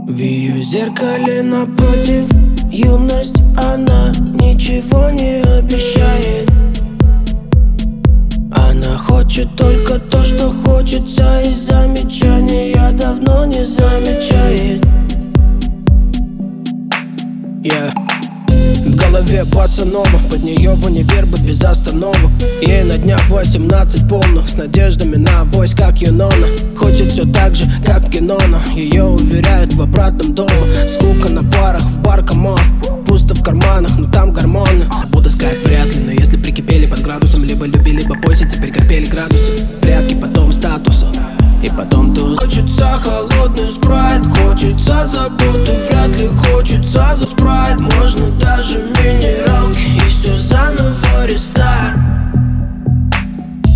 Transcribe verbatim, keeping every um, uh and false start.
В ее зеркале напротив юность, она ничего не обещает. Она хочет только то, что хочется, и замечания давно не замечает. Yeah. В голове пацанова, под нее в универ бы без остановок. Ей на днях восемнадцать полных, с надеждами на авось, как Юнона. Хочет все так же, как в кино, но ее уверяют в обратном дома. Скука на парах, в бар, камон. Пусто в карманах, но там гормоны. Буду сказать вряд ли, но если прикипели под градусом, либо любили бы бойся, теперь копели градусы. Прятки, потом статуса, и потом туз. Хочется холодный спрайт, хочется заботы.